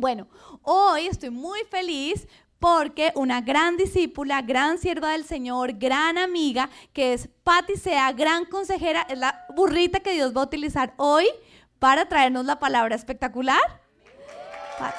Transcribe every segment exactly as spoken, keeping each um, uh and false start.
Bueno, hoy estoy muy feliz porque una gran discípula, gran sierva del Señor, gran amiga, que es Pati Sea, gran consejera, es la burrita que Dios va a utilizar hoy para traernos la palabra espectacular. Pati.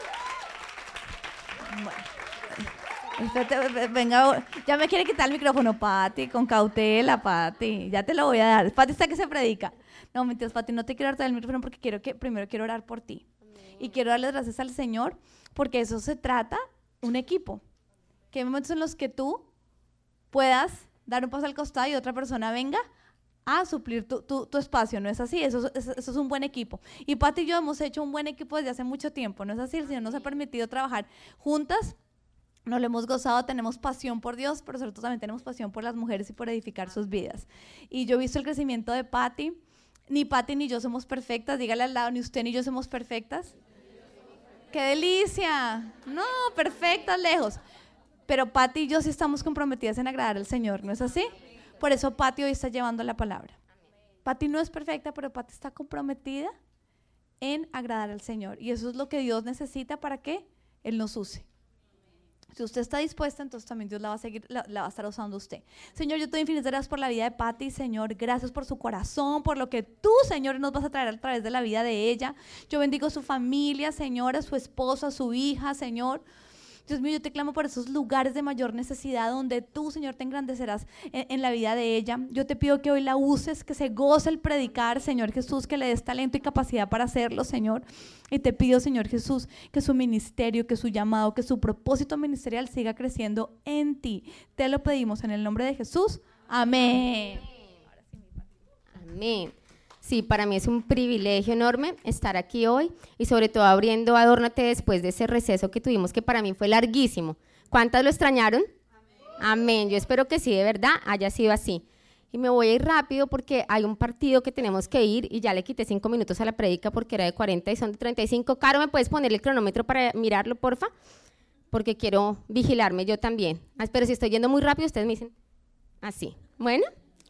Bueno, espérate, venga, ya me quiere quitar el micrófono, Pati, con cautela, Pati, ya te lo voy a dar. Pati está que se predica. No, mentiras, Pati, no te quiero dar el micrófono porque quiero que, primero quiero orar por ti. Y quiero darles gracias al Señor porque eso se trata, un equipo. Que hay momentos en los que tú puedas dar un paso al costado y otra persona venga a suplir tu, tu, tu espacio, ¿no es así? Eso, eso, eso es un buen equipo. Y Pati y yo hemos hecho un buen equipo desde hace mucho tiempo, ¿no es así? El Señor nos ha permitido trabajar juntas, nos lo hemos gozado, tenemos pasión por Dios, pero sobre todo también tenemos pasión por las mujeres y por edificar sus vidas. Y yo he visto el crecimiento de Pati. Ni Pati ni yo somos perfectas, dígale al lado, ni usted ni yo somos perfectas. ¡Qué delicia! No, perfectas, lejos. Pero Pati y yo sí estamos comprometidas en agradar al Señor, ¿no es así? Por eso Pati hoy está llevando la palabra. Pati no es perfecta, pero Pati está comprometida en agradar al Señor. Y eso es lo que Dios necesita para que Él nos use. Si usted está dispuesta, entonces también Dios la va a seguir, la, la va a estar usando usted. Señor, yo te doy infinitas gracias por la vida de Pati, Señor. Gracias por su corazón, por lo que tú, Señor, nos vas a traer a través de la vida de ella. Yo bendigo a su familia, Señor, a su esposa, a su hija, Señor. Dios mío, yo te clamo por esos lugares de mayor necesidad donde tú, Señor, te engrandecerás en, en la vida de ella. Yo te pido que hoy la uses, que se goce el predicar, Señor Jesús, que le des talento y capacidad para hacerlo, Señor. Y te pido, Señor Jesús, que su ministerio, que su llamado, que su propósito ministerial siga creciendo en ti. Te lo pedimos en el nombre de Jesús. Amén. Amén. Sí, para mí es un privilegio enorme estar aquí hoy y sobre todo abriendo Adórnate después de ese receso que tuvimos, que para mí fue larguísimo. ¿Cuántas lo extrañaron? Amén. Amén. Yo espero que sí, de verdad, haya sido así. Y me voy a ir rápido porque hay un partido que tenemos que ir y ya le quité cinco minutos a la prédica porque era de cuarenta y son de treinta y cinco. Caro, ¿me puedes poner el cronómetro para mirarlo, porfa? Porque quiero vigilarme yo también. Ah, pero si estoy yendo muy rápido, ustedes me dicen así. Bueno.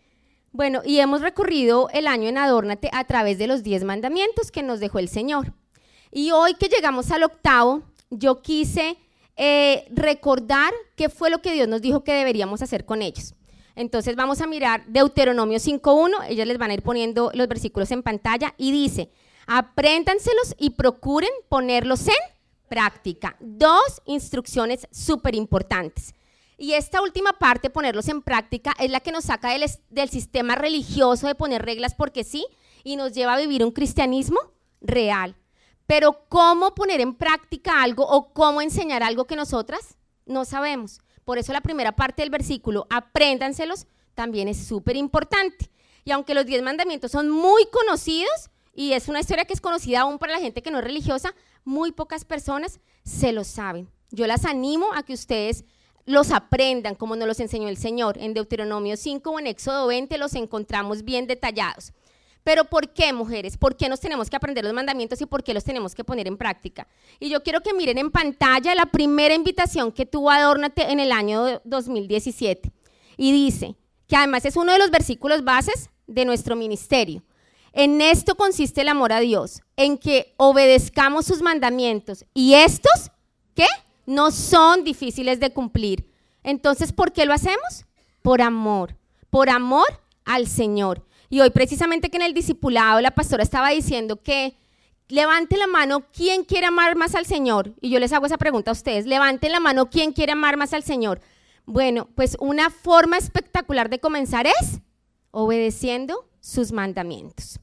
Bueno, y hemos recorrido el año en Adórnate a través de los diez mandamientos que nos dejó el Señor. Y hoy que llegamos al octavo, yo quise eh, recordar qué fue lo que Dios nos dijo que deberíamos hacer con ellos. Entonces vamos a mirar Deuteronomio cinco uno, ellos les van a ir poniendo los versículos en pantalla y dice, apréndanselos y procuren ponerlos en práctica. Dos instrucciones súper importantes. Y esta última parte, ponerlos en práctica, es la que nos saca del, del sistema religioso de poner reglas porque sí y nos lleva a vivir un cristianismo real. Pero ¿cómo poner en práctica algo o cómo enseñar algo que nosotras no sabemos? Por eso la primera parte del versículo, apréndanselos, también es súper importante. Y aunque los diez mandamientos son muy conocidos y es una historia que es conocida aún para la gente que no es religiosa, muy pocas personas se lo saben. Yo las animo a que ustedes los aprendan como nos los enseñó el Señor. En Deuteronomio cinco o en Éxodo veinte los encontramos bien detallados. Pero ¿por qué, mujeres? ¿Por qué nos tenemos que aprender los mandamientos y por qué los tenemos que poner en práctica? Y yo quiero que miren en pantalla la primera invitación que tuvo Adórnate en el año dos mil diecisiete. Y dice, que además es uno de los versículos bases de nuestro ministerio. En esto consiste el amor a Dios, en que obedezcamos sus mandamientos. ¿Y estos qué? No son difíciles de cumplir. Entonces, ¿por qué lo hacemos? Por amor, por amor al Señor. Y hoy precisamente que en el discipulado la pastora estaba diciendo que levante la mano, ¿quién quiere amar más al Señor? Y yo les hago esa pregunta a ustedes, levanten la mano, ¿quién quiere amar más al Señor? Bueno, pues una forma espectacular de comenzar es obedeciendo sus mandamientos.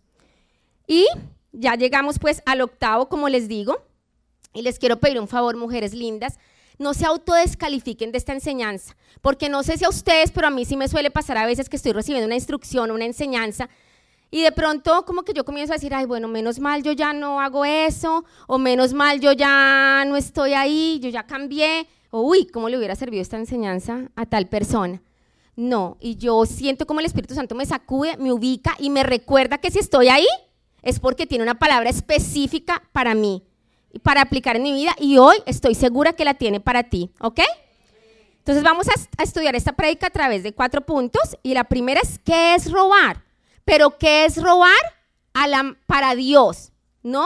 Y ya llegamos pues al octavo, como les digo. Y les quiero pedir un favor, mujeres lindas, no se autodescalifiquen de esta enseñanza, porque no sé si a ustedes, pero a mí sí me suele pasar a veces que estoy recibiendo una instrucción, una enseñanza, y de pronto como que yo comienzo a decir, ay, bueno, menos mal yo ya no hago eso, o menos mal yo ya no estoy ahí, yo ya cambié, o uy, ¿cómo le hubiera servido esta enseñanza a tal persona? No, y yo siento como el Espíritu Santo me sacude, me ubica y me recuerda que si estoy ahí es porque tiene una palabra específica para mí, para aplicar en mi vida, y hoy estoy segura que la tiene para ti, ¿ok? Entonces vamos a, a estudiar esta prédica a través de cuatro puntos, y la primera es, ¿qué es robar? Pero ¿qué es robar a la, para Dios? No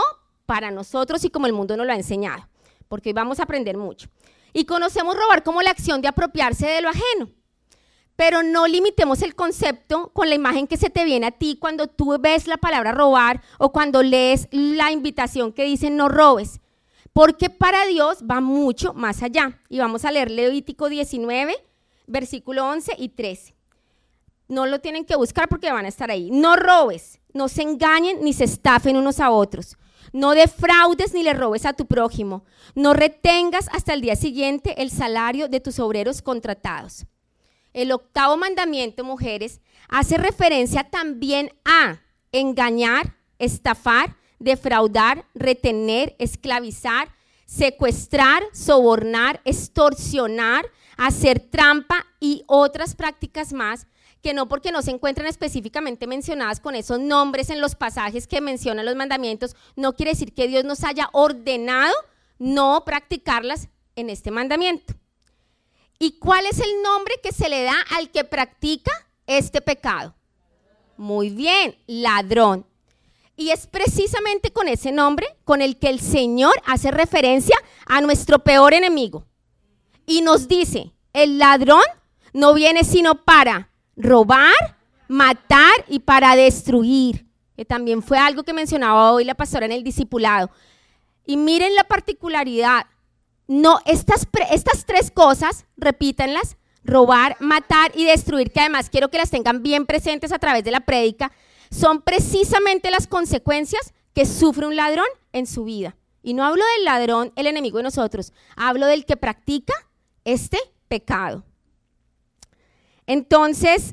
para nosotros y como el mundo nos lo ha enseñado, porque hoy vamos a aprender mucho. Y conocemos robar como la acción de apropiarse de lo ajeno, pero no limitemos el concepto con la imagen que se te viene a ti cuando tú ves la palabra robar o cuando lees la invitación que dice no robes, porque para Dios va mucho más allá. Y vamos a leer Levítico diecinueve, versículo once y trece. No lo tienen que buscar porque van a estar ahí. No robes, no se engañen ni se estafen unos a otros. No defraudes ni le robes a tu prójimo. No retengas hasta el día siguiente el salario de tus obreros contratados. El octavo mandamiento, mujeres, hace referencia también a engañar, estafar, defraudar, retener, esclavizar, secuestrar, sobornar, extorsionar, hacer trampa y otras prácticas más que no porque no se encuentran específicamente mencionadas con esos nombres en los pasajes que mencionan los mandamientos, no quiere decir que Dios nos haya ordenado no practicarlas en este mandamiento. ¿Y cuál es el nombre que se le da al que practica este pecado? Muy bien, ladrón. Y es precisamente con ese nombre con el que el Señor hace referencia a nuestro peor enemigo. Y nos dice, el ladrón no viene sino para robar, matar y para destruir, que también fue algo que mencionaba hoy la pastora en el discipulado. Y miren la particularidad, no, estas, estas tres cosas, repítanlas, robar, matar y destruir, que además quiero que las tengan bien presentes a través de la prédica, son precisamente las consecuencias que sufre un ladrón en su vida. Y no hablo del ladrón, el enemigo de nosotros, hablo del que practica este pecado. Entonces,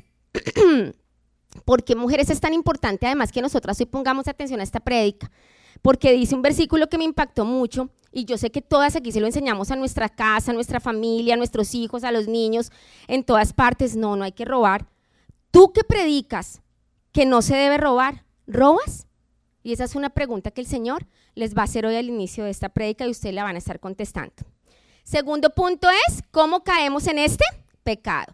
¿por qué, mujeres, es tan importante además que nosotras hoy pongamos atención a esta prédica? Porque dice un versículo que me impactó mucho, y yo sé que todas aquí se lo enseñamos a nuestra casa, a nuestra familia, a nuestros hijos, a los niños, en todas partes. No, no hay que robar. Tú que predicas que no se debe robar, ¿robas? Y esa es una pregunta que el Señor les va a hacer hoy al inicio de esta prédica y ustedes la van a estar contestando. Segundo punto es, ¿cómo caemos en este pecado?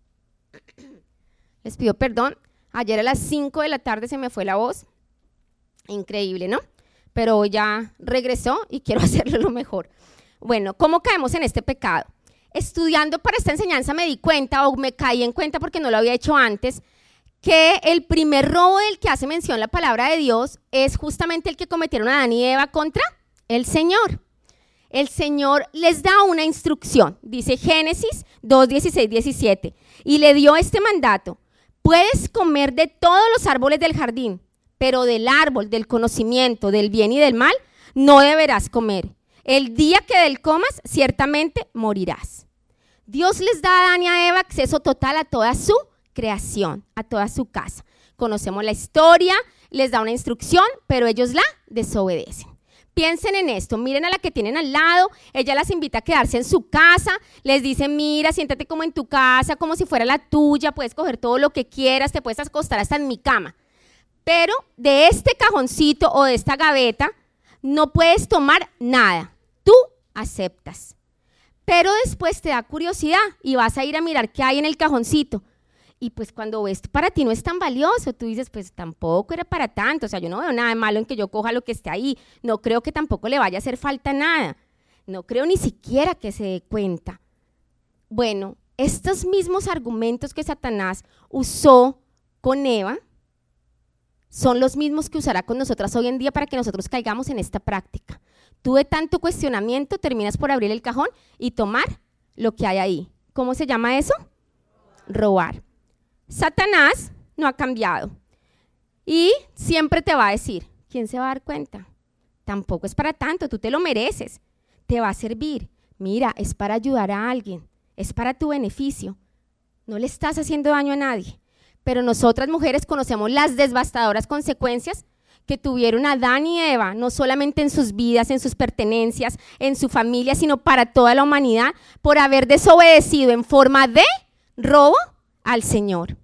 Les pido perdón, ayer a las cinco de la tarde se me fue la voz, increíble, ¿no? Pero hoy ya regresó y quiero hacerlo lo mejor. Bueno, ¿cómo caemos en este pecado? Estudiando para esta enseñanza me di cuenta, o me caí en cuenta porque no lo había hecho antes, que el primer robo del que hace mención la palabra de Dios es justamente el que cometieron Adán y Eva contra el Señor. El Señor les da una instrucción, dice Génesis dos, dieciséis, diecisiete, y le dio este mandato: puedes comer de todos los árboles del jardín, pero del árbol del conocimiento del bien y del mal no deberás comer. El día que del comas, ciertamente morirás. Dios les da a Adán y a Eva acceso total a toda su creación, a toda su casa. Conocemos la historia, les da una instrucción, pero ellos la desobedecen. Piensen en esto, miren a la que tienen al lado, ella las invita a quedarse en su casa, les dice, mira, siéntate como en tu casa, como si fuera la tuya, puedes coger todo lo que quieras, te puedes acostar hasta en mi cama. Pero de este cajoncito o de esta gaveta no puedes tomar nada, tú aceptas. Pero después te da curiosidad y vas a ir a mirar qué hay en el cajoncito. Y pues cuando ves, para ti no es tan valioso, tú dices, pues tampoco era para tanto, o sea, yo no veo nada de malo en que yo coja lo que esté ahí, no creo que tampoco le vaya a hacer falta nada, no creo ni siquiera que se dé cuenta. Bueno, estos mismos argumentos que Satanás usó con Eva son los mismos que usará con nosotras hoy en día para que nosotros caigamos en esta práctica. Tú de tanto cuestionamiento terminas por abrir el cajón y tomar lo que hay ahí. ¿Cómo se llama eso? Robar. Satanás no ha cambiado y siempre te va a decir, ¿quién se va a dar cuenta? Tampoco es para tanto, tú te lo mereces, te va a servir. Mira, es para ayudar a alguien, es para tu beneficio, no le estás haciendo daño a nadie. Pero nosotras mujeres conocemos las devastadoras consecuencias que tuvieron Adán y Eva, no solamente en sus vidas, en sus pertenencias, en su familia, sino para toda la humanidad, por haber desobedecido en forma de robo al Señor.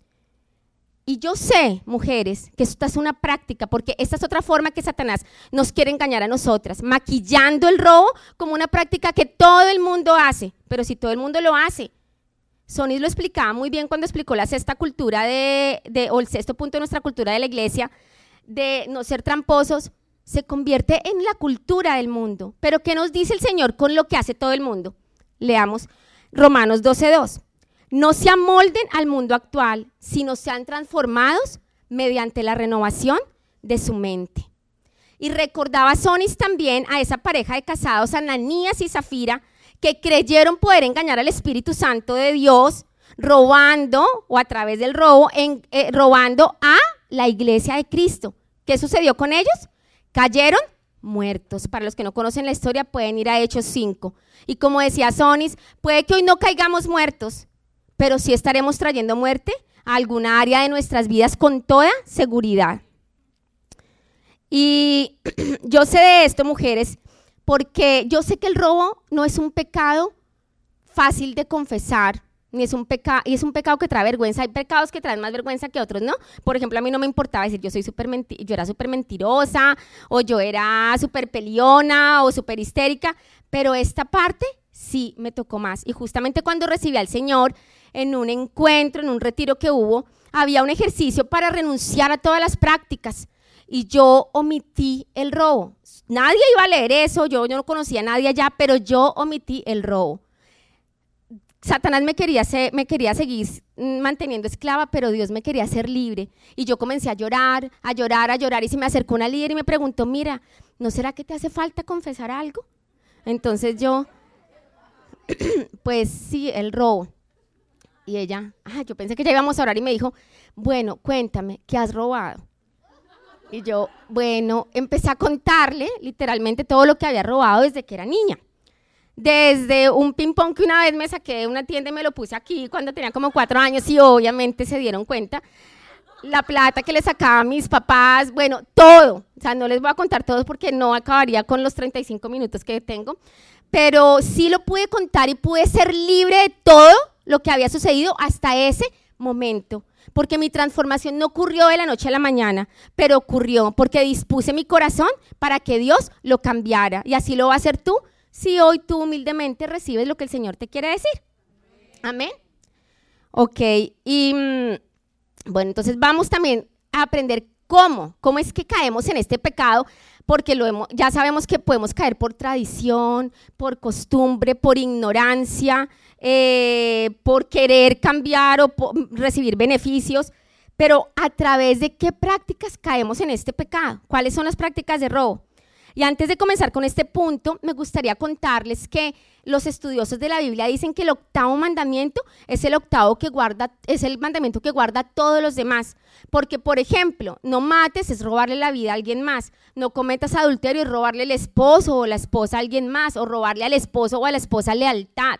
Y yo sé, mujeres, que esta es una práctica, porque esta es otra forma que Satanás nos quiere engañar a nosotras, maquillando el robo como una práctica que todo el mundo hace, pero si todo el mundo lo hace. Sonis lo explicaba muy bien cuando explicó la sexta cultura de, de, o el sexto punto de nuestra cultura de la iglesia, de no ser tramposos. se convierte en la cultura del mundo. Pero ¿qué nos dice el Señor con lo que hace todo el mundo? Leamos Romanos doce dos. No se amolden al mundo actual, sino sean transformados mediante la renovación de su mente. Y recordaba Sonis también a esa pareja de casados, Ananías y Zafira, que creyeron poder engañar al Espíritu Santo de Dios, robando, o a través del robo, en, eh, robando a la iglesia de Cristo. ¿Qué sucedió con ellos? Cayeron muertos. Para los que no conocen la historia, pueden ir a Hechos cinco. Y como decía Sonis, puede que hoy no caigamos muertos, pero sí estaremos trayendo muerte a alguna área de nuestras vidas con toda seguridad. Y yo sé de esto, mujeres, porque yo sé que el robo no es un pecado fácil de confesar, ni es un pecado, y es un pecado que trae vergüenza. Hay pecados que traen más vergüenza que otros, ¿no? Por ejemplo, a mí no me importaba decir yo soy súper menti- yo era súper mentirosa, o yo era súper peleona, o súper histérica, pero esta parte sí me tocó más. Y justamente cuando recibí al Señor, en un encuentro, en un retiro que hubo, había un ejercicio para renunciar a todas las prácticas, y yo omití el robo. Nadie iba a leer eso, yo, yo no conocía a nadie allá, pero yo omití el robo. Satanás me quería, ser, me quería seguir manteniendo esclava, pero Dios me quería hacer libre. Y yo comencé a llorar, a llorar, a llorar, y se me acercó una líder y me preguntó, mira, ¿no será que te hace falta confesar algo? Entonces yo, pues sí, el robo. Y ella, ah, yo pensé que ya íbamos a orar, y me dijo, bueno, cuéntame, ¿qué has robado? Y yo, bueno, empecé a contarle literalmente todo lo que había robado desde que era niña. Desde un ping pong que una vez me saqué de una tienda y me lo puse aquí cuando tenía como cuatro años y obviamente se dieron cuenta. La plata que le sacaba a mis papás, bueno, todo. O sea, no les voy a contar todo porque no acabaría con los treinta y cinco minutos que tengo. Pero sí lo pude contar y pude ser libre de todo lo que había sucedido hasta ese momento. Porque mi transformación no ocurrió de la noche a la mañana, pero ocurrió porque dispuse mi corazón para que Dios lo cambiara. Y así lo va a hacer tú, si hoy tú humildemente recibes lo que el Señor te quiere decir. Amén. Ok, y mm, bueno, entonces vamos también a aprender cómo, cómo es que caemos en este pecado, porque lo hemos, ya sabemos que podemos caer por tradición, por costumbre, por ignorancia, eh, por querer cambiar o por recibir beneficios, pero ¿a través de qué prácticas caemos en este pecado? ¿Cuáles son las prácticas de robo? Y antes de comenzar con este punto, me gustaría contarles que los estudiosos de la Biblia dicen que el octavo mandamiento es el octavo que guarda, es el mandamiento que guarda todos los demás. Porque, por ejemplo, no mates es robarle la vida a alguien más, no cometas adulterio es robarle el esposo o la esposa a alguien más, o robarle al esposo o a la esposa lealtad.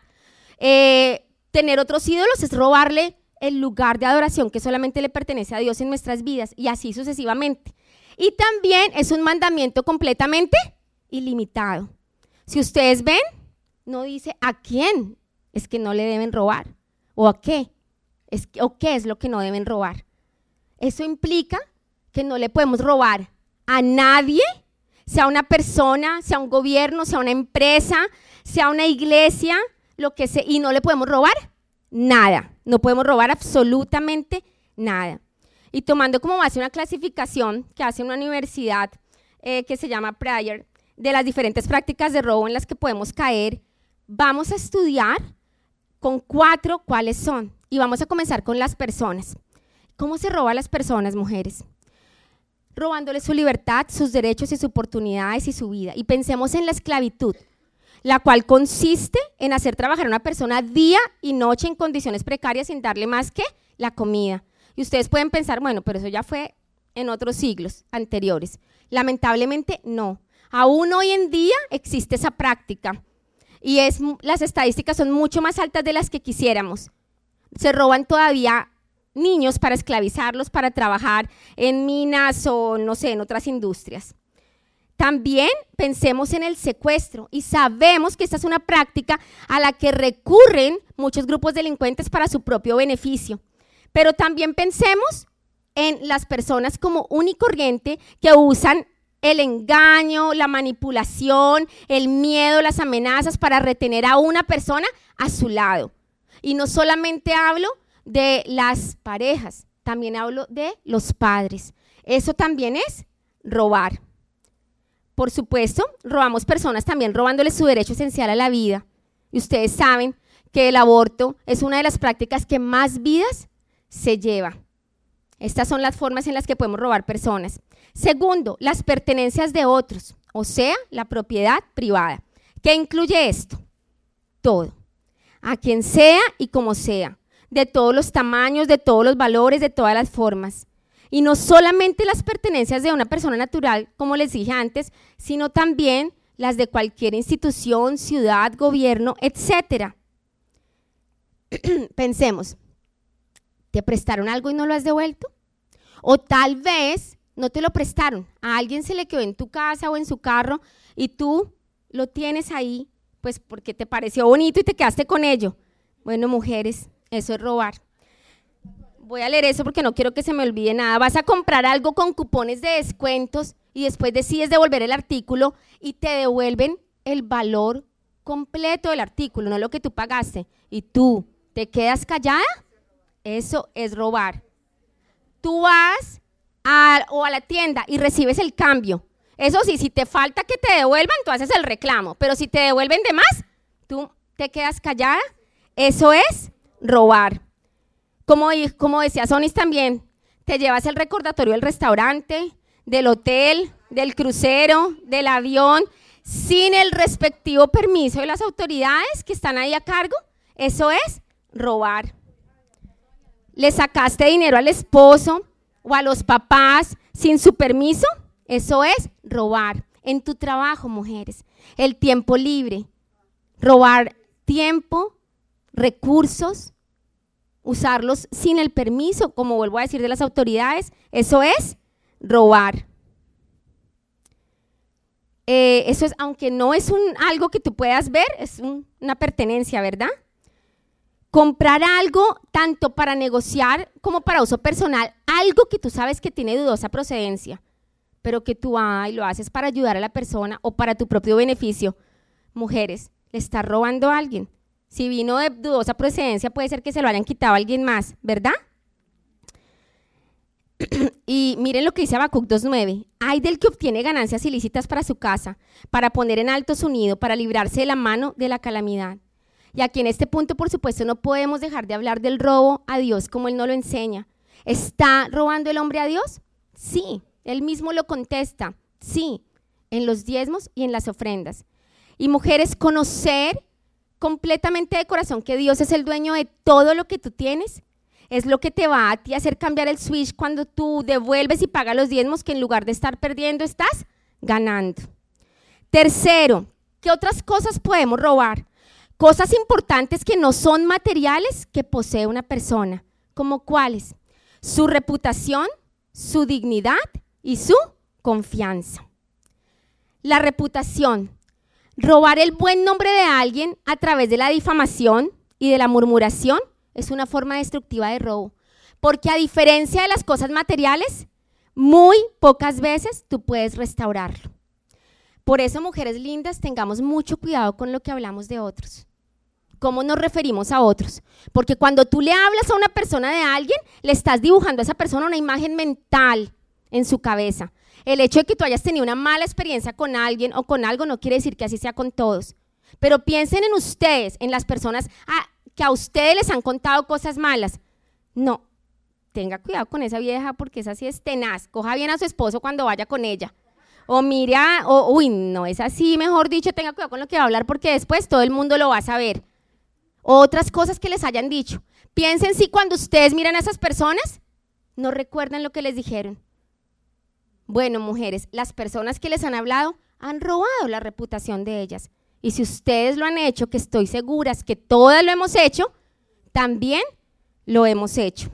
Eh, tener otros ídolos es robarle el lugar de adoración que solamente le pertenece a Dios en nuestras vidas, y así sucesivamente. Y también es un mandamiento completamente ilimitado. Si ustedes ven, no dice a quién es que no le deben robar, o a qué, es, o qué es lo que no deben robar. Eso implica que no le podemos robar a nadie, sea una persona, sea un gobierno, sea una empresa, sea una iglesia, lo que sea, y no le podemos robar nada, no podemos robar absolutamente nada. Y tomando como base una clasificación que hace una universidad eh, que se llama Prayer, de las diferentes prácticas de robo en las que podemos caer, vamos a estudiar con cuatro cuáles son. Y vamos a comenzar con las personas. ¿Cómo se roba a las personas, mujeres? Robándoles su libertad, sus derechos y sus oportunidades y su vida. Y pensemos en la esclavitud, la cual consiste en hacer trabajar a una persona día y noche en condiciones precarias sin darle más que la comida. Y ustedes pueden pensar, bueno, pero eso ya fue en otros siglos anteriores. Lamentablemente no. Aún hoy en día existe esa práctica y es, las estadísticas son mucho más altas de las que quisiéramos. Se roban todavía niños para esclavizarlos, para trabajar en minas o no sé, en otras industrias. También pensemos en el secuestro y sabemos que esta es una práctica a la que recurren muchos grupos delincuentes para su propio beneficio. Pero también pensemos en las personas como único y corriente que usan el engaño, la manipulación, el miedo, las amenazas para retener a una persona a su lado. Y no solamente hablo de las parejas, también hablo de los padres. Eso también es robar. por supuesto, robamos personas también robándoles su derecho esencial a la vida. Y ustedes saben que el aborto es una de las prácticas que más vidas se lleva. Estas son las formas en las que podemos robar personas. Segundo, las pertenencias de otros, o sea, la propiedad privada. ¿Qué incluye esto? Todo. A quien sea y como sea, de todos los tamaños, de todos los valores, de todas las formas. Y no solamente las pertenencias de una persona natural, como les dije antes, sino también las de cualquier institución, ciudad, gobierno, etcétera. Pensemos, ¿te prestaron algo y no lo has devuelto? O tal vez no te lo prestaron, a alguien se le quedó en tu casa o en su carro y tú lo tienes ahí, pues porque te pareció bonito y te quedaste con ello. Bueno, mujeres, eso es robar. Voy a leer eso porque no quiero que se me olvide nada. Vas a comprar algo con cupones de descuentos y después decides devolver el artículo y te devuelven el valor completo del artículo, no lo que tú pagaste. Y tú te quedas callada, eso es robar. Tú vas a, o a la tienda y recibes el cambio. Eso sí, si te falta que te devuelvan, tú haces el reclamo. Pero si te devuelven de más, tú te quedas callada, eso es robar. Como, como decía Sonis también, te llevas el recordatorio del restaurante, del hotel, del crucero, del avión, sin el respectivo permiso de las autoridades que están ahí a cargo, eso es robar. Le sacaste dinero al esposo o a los papás sin su permiso, eso es robar. En tu trabajo, mujeres, el tiempo libre, robar tiempo, recursos, usarlos sin el permiso, como vuelvo a decir, de las autoridades, eso es robar. Eh, eso es, aunque no es un, algo que tú puedas ver, es un, una pertenencia, ¿verdad? Comprar algo tanto para negociar como para uso personal, algo que tú sabes que tiene dudosa procedencia, pero que tú ay, lo haces para ayudar a la persona o para tu propio beneficio. Mujeres, le estás robando a alguien. Si vino de dudosa procedencia, puede ser que se lo hayan quitado a alguien más, ¿verdad? Y miren lo que dice Habacuc dos nueve. Ay del que obtiene ganancias ilícitas para su casa, para poner en alto su nido, para librarse de la mano de la calamidad. Y aquí en este punto, por supuesto, no podemos dejar de hablar del robo a Dios como Él nos lo enseña. ¿Está robando el hombre a Dios? Sí, Él mismo lo contesta, sí, en los diezmos y en las ofrendas. Y mujeres, conocer completamente de corazón que Dios es el dueño de todo lo que tú tienes, es lo que te va a ti a hacer cambiar el switch cuando tú devuelves y pagas los diezmos, que en lugar de estar perdiendo, estás ganando. Tercero, ¿qué otras cosas podemos robar? Cosas importantes que no son materiales que posee una persona, ¿como cuáles? Su reputación, su dignidad y su confianza. La reputación. Robar el buen nombre de alguien a través de la difamación y de la murmuración es una forma destructiva de robo, porque a diferencia de las cosas materiales, muy pocas veces tú puedes restaurarlo. Por eso, mujeres lindas, tengamos mucho cuidado con lo que hablamos de otros, cómo nos referimos a otros, porque cuando tú le hablas a una persona de alguien, le estás dibujando a esa persona una imagen mental en su cabeza. El hecho de que tú hayas tenido una mala experiencia con alguien o con algo no quiere decir que así sea con todos. Pero piensen en ustedes, en las personas a, que a ustedes les han contado cosas malas. No, tenga cuidado con esa vieja porque esa sí es tenaz. Coja bien a su esposo cuando vaya con ella. O mira, o uy, no es así, mejor dicho, tenga cuidado con lo que va a hablar porque después todo el mundo lo va a saber. Otras cosas que les hayan dicho. Piensen si cuando ustedes miran a esas personas, no recuerdan lo que les dijeron. Bueno, mujeres, las personas que les han hablado han robado la reputación de ellas. Y si ustedes lo han hecho, que estoy segura que todas lo hemos hecho, también lo hemos hecho.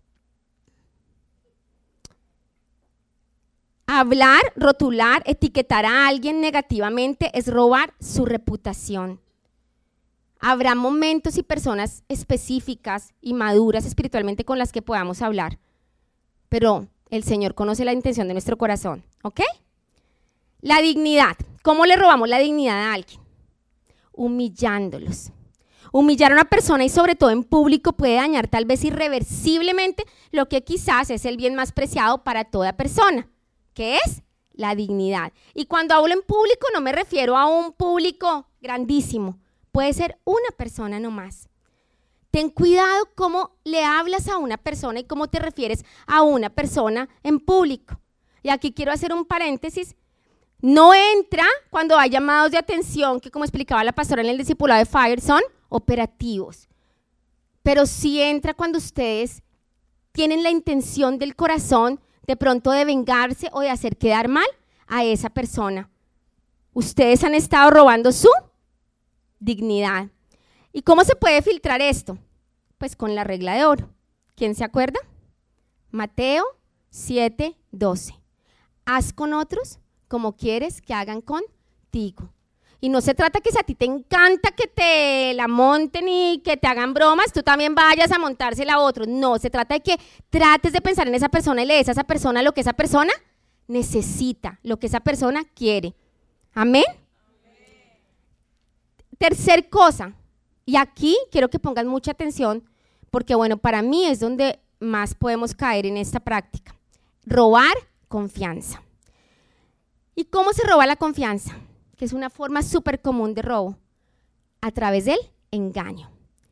Hablar, rotular, etiquetar a alguien negativamente es robar su reputación. Habrá momentos y personas específicas y maduras espiritualmente con las que podamos hablar, pero el Señor conoce la intención de nuestro corazón, ¿ok? La dignidad. ¿Cómo le robamos la dignidad a alguien? Humillándolos. Humillar a una persona y sobre todo en público puede dañar tal vez irreversiblemente lo que quizás es el bien más preciado para toda persona, que es la dignidad. Y cuando hablo en público no me refiero a un público grandísimo, puede ser una persona nomás. Ten cuidado cómo le hablas a una persona y cómo te refieres a una persona en público. Y aquí quiero hacer un paréntesis. No entra cuando hay llamados de atención, que como explicaba la pastora en el discipulado de Fire, son operativos. Pero sí entra cuando ustedes tienen la intención del corazón de pronto de vengarse o de hacer quedar mal a esa persona. Ustedes han estado robando su dignidad. ¿Y cómo se puede filtrar esto? Pues con la regla de oro. ¿Quién se acuerda? Mateo siete, doce. Haz con otros como quieres que hagan contigo. Y no se trata que si a ti te encanta que te la monten y que te hagan bromas, tú también vayas a montársela a otros. No, se trata de que trates de pensar en esa persona y le des a esa persona lo que esa persona necesita, lo que esa persona quiere. ¿Amén? Amén. Tercer cosa, y aquí quiero que pongan mucha atención, porque bueno, para mí es donde más podemos caer en esta práctica. Robar confianza. ¿Y cómo se roba la confianza? Que es una forma súper común de robo, a través del engaño.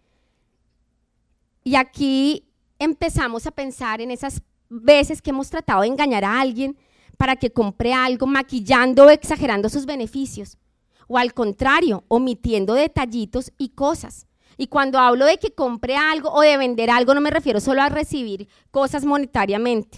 Y aquí empezamos a pensar en esas veces que hemos tratado de engañar a alguien para que compre algo, maquillando o exagerando sus beneficios, o al contrario, omitiendo detallitos y cosas. Y cuando hablo de que compre algo o de vender algo, no me refiero solo a recibir cosas monetariamente.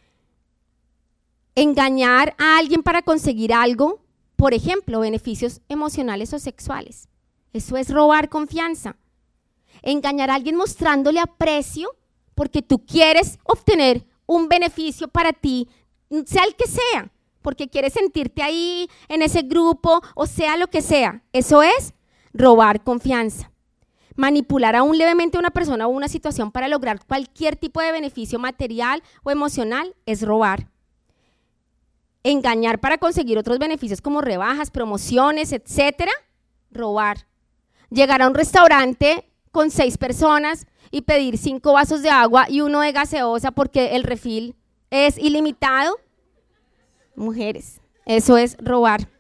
Engañar a alguien para conseguir algo, por ejemplo, beneficios emocionales o sexuales. Eso es robar confianza. Engañar a alguien mostrándole aprecio porque tú quieres obtener un beneficio para ti, sea el que sea, porque quieres sentirte ahí en ese grupo o sea lo que sea. Eso es robar confianza. Manipular aún levemente a una persona o una situación para lograr cualquier tipo de beneficio material o emocional es robar. Engañar para conseguir otros beneficios como rebajas, promociones, etcétera, robar. Llegar a un restaurante con seis personas y pedir cinco vasos de agua y uno de gaseosa porque el refill es ilimitado. Mujeres, eso es robar.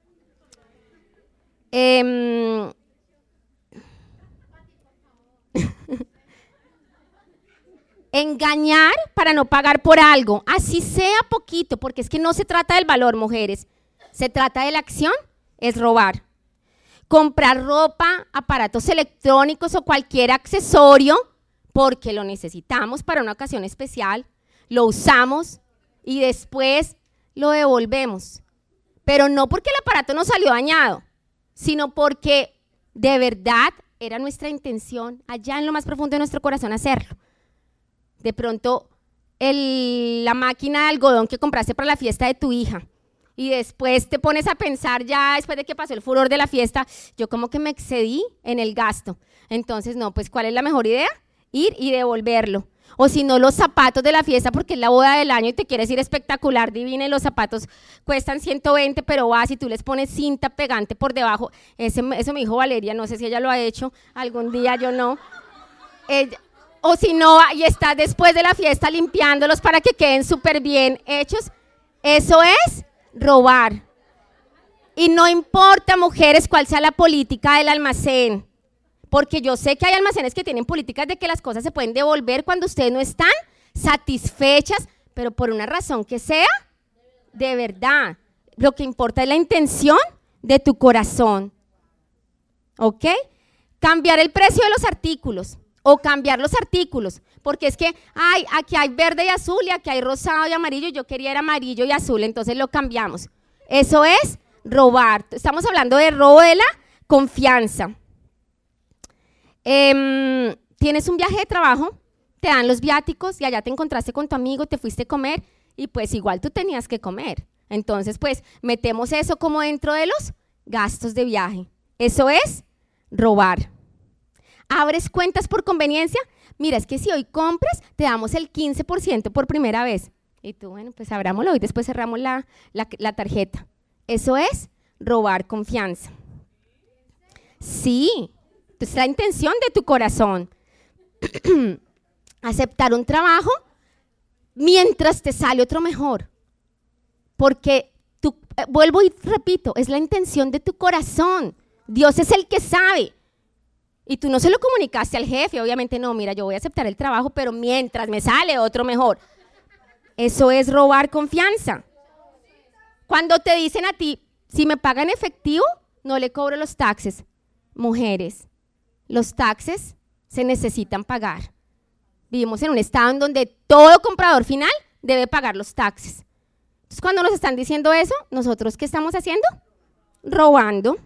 Eh, Engañar para no pagar por algo, así sea poquito, porque es que no se trata del valor, mujeres, se trata de la acción, es robar. Comprar ropa, aparatos electrónicos o cualquier accesorio, porque lo necesitamos para una ocasión especial, lo usamos y después lo devolvemos. Pero no porque el aparato nos salió dañado, sino porque de verdad era nuestra intención, allá en lo más profundo de nuestro corazón, hacerlo. De pronto, el, la máquina de algodón que compraste para la fiesta de tu hija y después te pones a pensar ya después de que pasó el furor de la fiesta, yo como que me excedí en el gasto. Entonces, no, pues ¿cuál es la mejor idea? Ir y devolverlo. O si no, los zapatos de la fiesta porque es la boda del año y te quieres ir espectacular, divina, y los zapatos cuestan ciento veinte, pero vas y tú les pones cinta pegante por debajo. Ese, eso me dijo Valeria, no sé si ella lo ha hecho algún día, yo no. Ella, O si no, y estás después de la fiesta limpiándolos para que queden súper bien hechos. Eso es robar. Y no importa, mujeres, cuál sea la política del almacén. Porque yo sé que hay almacenes que tienen políticas de que las cosas se pueden devolver cuando ustedes no están satisfechas, pero por una razón que sea, de verdad. Lo que importa es la intención de tu corazón. ¿Ok? Cambiar el precio de los artículos. O cambiar los artículos, porque es que, ay, aquí hay verde y azul y aquí hay rosado y amarillo, yo quería era amarillo y azul, entonces lo cambiamos. Eso es robar. Estamos hablando de robo de la confianza. Eh, tienes un viaje de trabajo, te dan los viáticos y allá te encontraste con tu amigo, te fuiste a comer y pues igual tú tenías que comer. Entonces, pues, metemos eso como dentro de los gastos de viaje. Eso es robar. ¿Abres cuentas por conveniencia? Mira, es que si hoy compras, te damos el quince por ciento por primera vez. Y tú, bueno, pues abrámoslo y después cerramos la, la, la tarjeta. Eso es robar confianza. Sí, es la intención de tu corazón. Aceptar un trabajo mientras te sale otro mejor. Porque eh, vuelvo y repito, es la intención de tu corazón. Dios es el que sabe. Y tú no se lo comunicaste al jefe, obviamente no, mira, yo voy a aceptar el trabajo, pero mientras me sale otro mejor. Eso es robar confianza. Cuando te dicen a ti, si me pagan efectivo, no le cobro los taxes. Mujeres, los taxes se necesitan pagar. Vivimos en un estado en donde todo comprador final debe pagar los taxes. Entonces, cuando nos están diciendo eso, ¿nosotros qué estamos haciendo? Robando.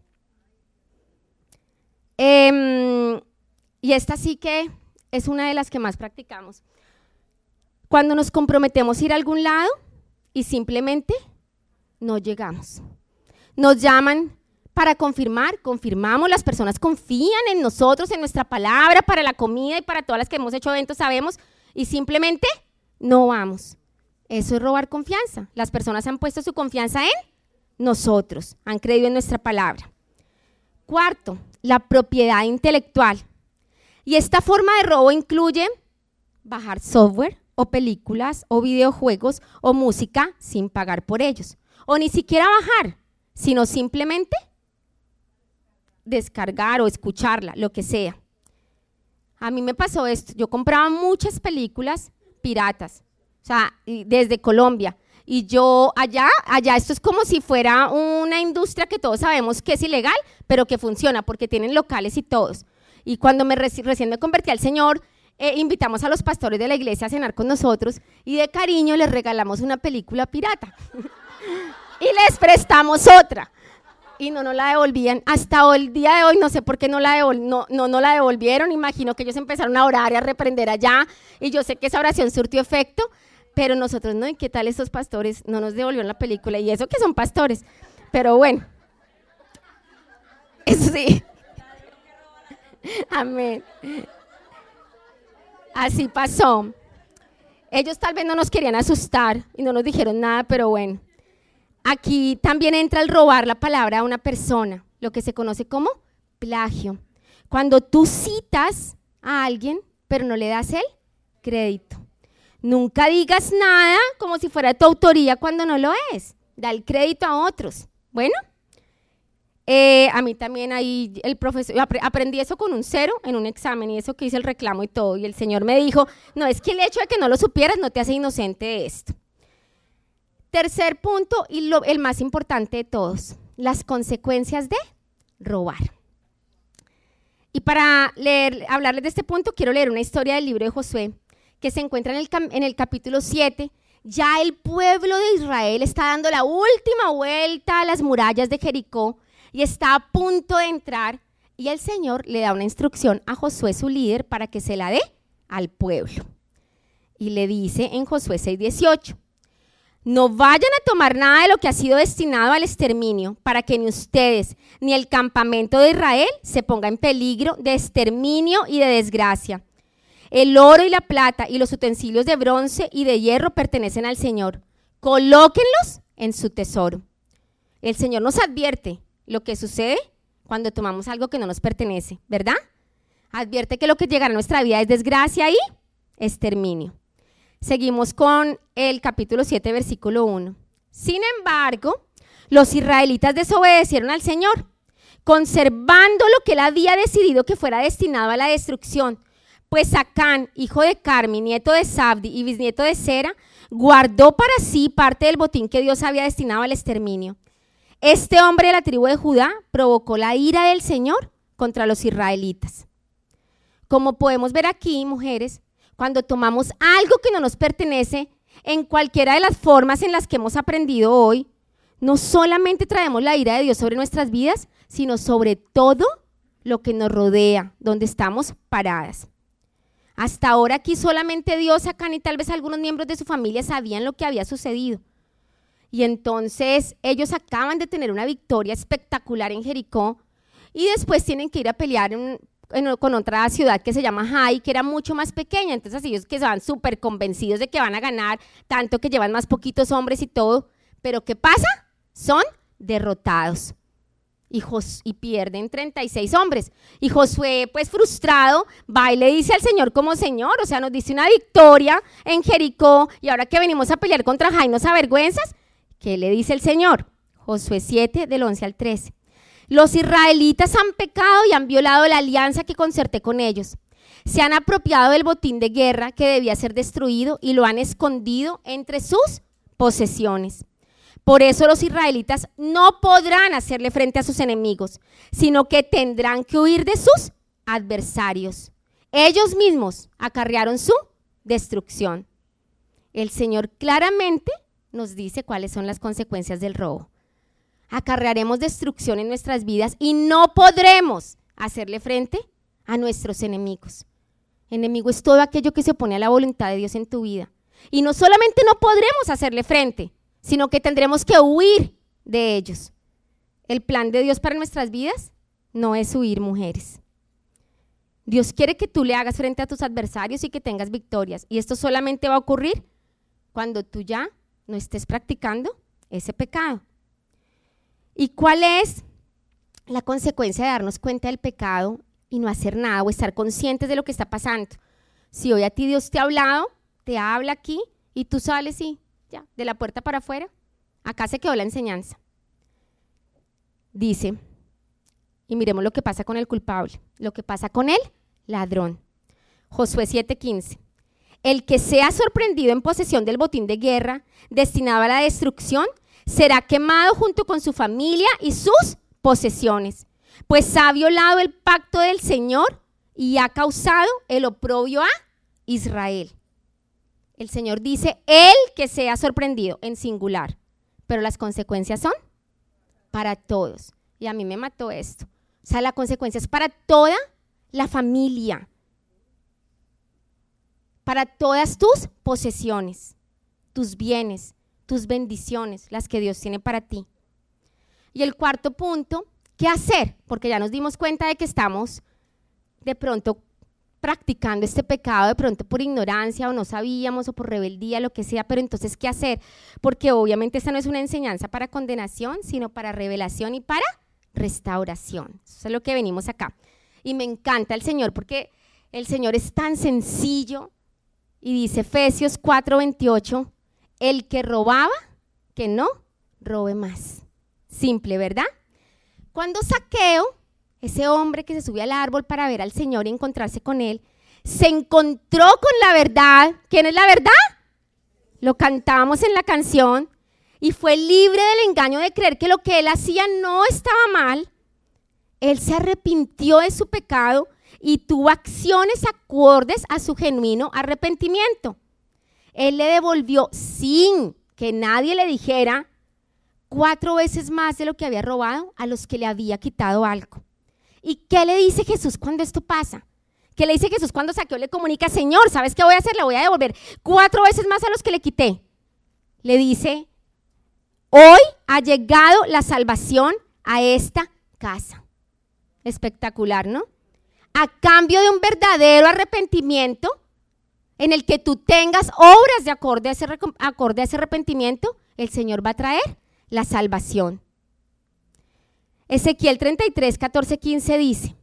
Eh, y esta sí que es una de las que más practicamos. Cuando nos comprometemos a ir a algún lado y simplemente no llegamos. Nos llaman para confirmar, confirmamos, las personas confían en nosotros, en nuestra palabra, para la comida y para todas las que hemos hecho eventos, sabemos, y simplemente no vamos. Eso es robar confianza. Las personas han puesto su confianza en nosotros, han creído en nuestra palabra. Cuarto, la propiedad intelectual. Y esta forma de robo incluye bajar software o películas o videojuegos o música sin pagar por ellos. O ni siquiera bajar, sino simplemente descargar o escucharla, lo que sea. A mí me pasó esto, yo compraba muchas películas piratas, o sea, desde Colombia, y yo allá, allá esto es como si fuera una industria que todos sabemos que es ilegal, pero que funciona porque tienen locales y todos. Y cuando me reci recién me convertí al Señor, eh, invitamos a los pastores de la iglesia a cenar con nosotros y de cariño les regalamos una película pirata y les prestamos otra. Y no nos la devolvían, hasta el día de hoy no sé por qué no la, devol no, no, no la devolvieron, imagino que ellos empezaron a orar y a reprender allá, y yo sé que esa oración surtió efecto, pero nosotros no, ¿y qué tal estos pastores? No nos devolvieron la película, y eso que son pastores, pero bueno, eso sí, amén, así pasó. Ellos tal vez no nos querían asustar y no nos dijeron nada, pero bueno. Aquí también entra el robar la palabra a una persona, lo que se conoce como plagio. Cuando tú citas a alguien, pero no le das el crédito. Nunca digas nada como si fuera tu autoría cuando no lo es. Da el crédito a otros. Bueno, eh, a mí también ahí el profesor, ap aprendí eso con un cero en un examen y eso que hice el reclamo y todo. Y el señor me dijo, no, es que el hecho de que no lo supieras no te hace inocente de esto. Tercer punto, y lo, el más importante de todos, las consecuencias de robar. Y para leer, hablarles de este punto, quiero leer una historia del libro de Josué, que se encuentra en el, en el capítulo siete. Ya el pueblo de Israel está dando la última vuelta a las murallas de Jericó y está a punto de entrar, y el Señor le da una instrucción a Josué, su líder, para que se la dé al pueblo. Y le dice en Josué seis dieciocho, no vayan a tomar nada de lo que ha sido destinado al exterminio, para que ni ustedes ni el campamento de Israel se ponga en peligro de exterminio y de desgracia. El oro y la plata y los utensilios de bronce y de hierro pertenecen al Señor. Colóquenlos en su tesoro. El Señor nos advierte lo que sucede cuando tomamos algo que no nos pertenece, ¿verdad? Advierte que lo que llegará a nuestra vida es desgracia y exterminio. Seguimos con el capítulo siete, versículo uno. Sin embargo, los israelitas desobedecieron al Señor, conservando lo que él había decidido que fuera destinado a la destrucción. Pues Acán, hijo de Carmi, nieto de Zabdi y bisnieto de Sera, guardó para sí parte del botín que Dios había destinado al exterminio. Este hombre de la tribu de Judá provocó la ira del Señor contra los israelitas. Como podemos ver aquí, mujeres, cuando tomamos algo que no nos pertenece, en cualquiera de las formas en las que hemos aprendido hoy, no solamente traemos la ira de Dios sobre nuestras vidas, sino sobre todo lo que nos rodea, donde estamos paradas. Hasta ahora aquí solamente Dios, Acán y tal vez algunos miembros de su familia sabían lo que había sucedido. Y entonces ellos acaban de tener una victoria espectacular en Jericó y después tienen que ir a pelear en En, con otra ciudad que se llama Jai, que era mucho más pequeña. Entonces ellos que se van súper convencidos de que van a ganar, tanto que llevan más poquitos hombres y todo, pero ¿qué pasa? Son derrotados y, Jos y pierden treinta y seis hombres, y Josué pues frustrado va y le dice al Señor como Señor, o sea nos dice una victoria en Jericó y ahora que venimos a pelear contra Jai nos avergüenzas. ¿Qué le dice el Señor? Josué siete, del once al trece. Los israelitas han pecado y han violado la alianza que concerté con ellos. Se han apropiado del botín de guerra que debía ser destruido y lo han escondido entre sus posesiones. Por eso los israelitas no podrán hacerle frente a sus enemigos, sino que tendrán que huir de sus adversarios. Ellos mismos acarrearon su destrucción. El Señor claramente nos dice cuáles son las consecuencias del robo. Acarrearemos destrucción en nuestras vidas y no podremos hacerle frente a nuestros enemigos. Enemigo es todo aquello que se opone a la voluntad de Dios en tu vida. Y no solamente no podremos hacerle frente, sino que tendremos que huir de ellos. El plan de Dios para nuestras vidas no es huir, mujeres. Dios quiere que tú le hagas frente a tus adversarios y que tengas victorias. Y esto solamente va a ocurrir cuando tú ya no estés practicando ese pecado. ¿Y cuál es la consecuencia de darnos cuenta del pecado y no hacer nada o estar conscientes de lo que está pasando? Si hoy a ti Dios te ha hablado, te habla aquí y tú sales y ya, de la puerta para afuera, acá se quedó la enseñanza. Dice, y miremos lo que pasa con el culpable, lo que pasa con el ladrón. Josué siete quince. El que sea sorprendido en posesión del botín de guerra destinado a la destrucción será quemado junto con su familia y sus posesiones, pues ha violado el pacto del Señor y ha causado el oprobio a Israel. El Señor dice, el que sea sorprendido en singular, pero las consecuencias son para todos. Y a mí me mató esto. O sea, la consecuencia es para toda la familia, para todas tus posesiones, tus bienes, tus bendiciones, las que Dios tiene para ti. Y el cuarto punto, ¿qué hacer? Porque ya nos dimos cuenta de que estamos de pronto practicando este pecado, de pronto por ignorancia o no sabíamos o por rebeldía, lo que sea, pero entonces, ¿qué hacer? Porque obviamente esta no es una enseñanza para condenación, sino para revelación y para restauración. Eso es lo que venimos acá. Y me encanta el Señor porque el Señor es tan sencillo y dice Efesios cuatro veintiocho, el que robaba, que no robe más. Simple, ¿verdad? Cuando Zaqueo, ese hombre que se subió al árbol para ver al Señor y encontrarse con Él, se encontró con la verdad. ¿Quién es la verdad? Lo cantábamos en la canción. Y fue libre del engaño de creer que lo que él hacía no estaba mal. Él se arrepintió de su pecado y tuvo acciones acordes a su genuino arrepentimiento. Él le devolvió, sin que nadie le dijera, cuatro veces más de lo que había robado a los que le había quitado algo. ¿Y qué le dice Jesús cuando esto pasa? ¿Qué le dice Jesús cuando Zaqueo le comunica, Señor, ¿sabes qué voy a hacer? Le voy a devolver cuatro veces más a los que le quité. Le dice, hoy ha llegado la salvación a esta casa. Espectacular, ¿no? A cambio de un verdadero arrepentimiento en el que tú tengas obras de acorde a ese, acorde a ese arrepentimiento, el Señor va a traer la salvación. Ezequiel treinta y tres, catorce, quince dice,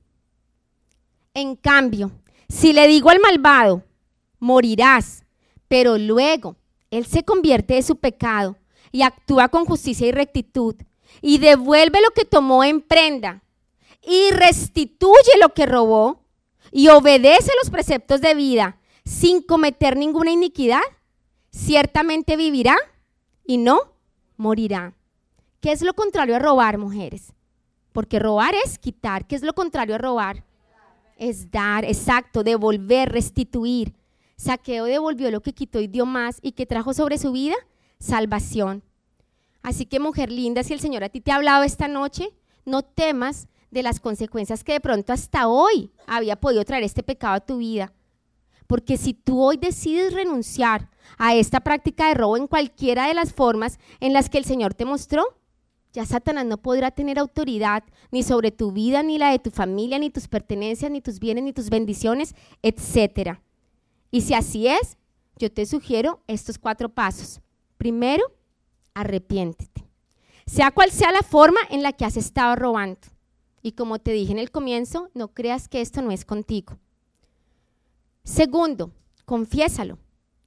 en cambio, si le digo al malvado, morirás, pero luego él se convierte de su pecado y actúa con justicia y rectitud y devuelve lo que tomó en prenda y restituye lo que robó y obedece los preceptos de vida sin cometer ninguna iniquidad, ciertamente vivirá y no morirá. ¿Qué es lo contrario a robar, mujeres? Porque robar es quitar. ¿Qué es lo contrario a robar? Es dar, exacto, devolver, restituir. Zaqueo devolvió lo que quitó y dio más, y que trajo sobre su vida salvación. Así que, mujer linda, si el Señor a ti te ha hablado esta noche, no temas de las consecuencias que de pronto hasta hoy había podido traer este pecado a tu vida. Porque si tú hoy decides renunciar a esta práctica de robo en cualquiera de las formas en las que el Señor te mostró, ya Satanás no podrá tener autoridad ni sobre tu vida, ni la de tu familia, ni tus pertenencias, ni tus bienes, ni tus bendiciones, etcétera. Y si así es, yo te sugiero estos cuatro pasos. Primero, arrepiéntete. Sea cual sea la forma en la que has estado robando. Y como te dije en el comienzo, no creas que esto no es contigo. Segundo, confiésalo.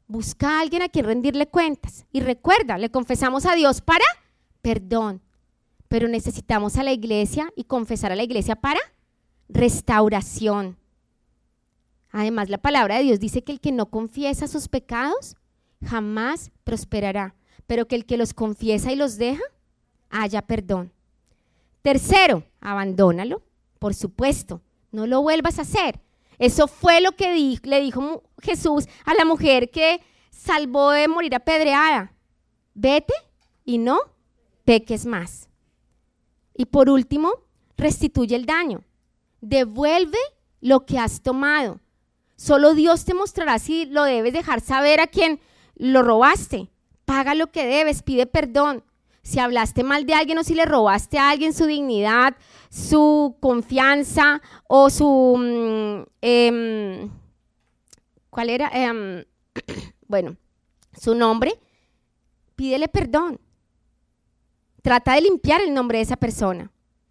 Busca a alguien a quien rendirle cuentas. Y recuerda, le confesamos a Dios para perdón. Pero necesitamos a la iglesia y confesar a la iglesia para restauración. Además, la palabra de Dios dice que el que no confiesa sus pecados jamás prosperará, pero que el que los confiesa y los deja, haya perdón. Tercero, abandónalo, por supuesto, no lo vuelvas a hacer. Eso fue lo que di- le dijo Jesús a la mujer que salvó de morir apedreada. Vete y no peques más. Y por último, restituye el daño. Devuelve lo que has tomado. Solo Dios te mostrará si lo debes dejar saber a quien lo robaste. Paga lo que debes, pide perdón. Si hablaste mal de alguien o si le robaste a alguien su dignidad, su confianza o su, mm, em, ¿cuál era? Em, bueno, su nombre, pídele perdón. Trata de limpiar el nombre de esa persona.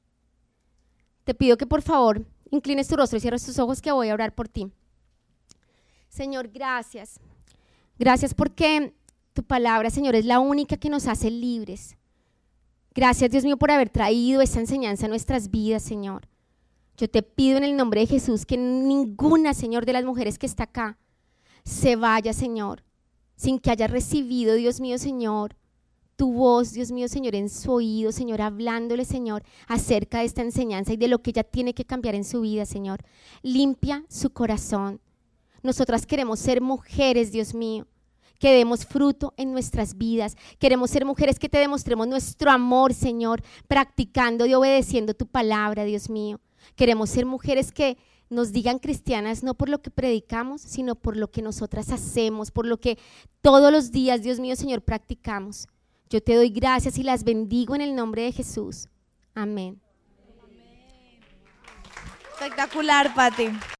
Te pido que por favor inclines tu rostro y cierres tus ojos, que voy a orar por ti. Señor, gracias. Gracias porque tu palabra, Señor, es la única que nos hace libres. Gracias, Dios mío, por haber traído esa enseñanza a nuestras vidas, Señor. Yo te pido en el nombre de Jesús que ninguna, Señor, de las mujeres que está acá se vaya, Señor, sin que haya recibido, Dios mío, Señor, tu voz, Dios mío, Señor, en su oído, Señor, hablándole, Señor, acerca de esta enseñanza y de lo que ella tiene que cambiar en su vida, Señor. Limpia su corazón. Nosotras queremos ser mujeres, Dios mío, que demos fruto en nuestras vidas. Queremos ser mujeres que te demostremos nuestro amor, Señor, practicando y obedeciendo tu palabra, Dios mío. Queremos ser mujeres que nos digan cristianas no por lo que predicamos, sino por lo que nosotras hacemos, por lo que todos los días, Dios mío, Señor, practicamos. Yo te doy gracias y las bendigo en el nombre de Jesús. Amén. Espectacular, Pati.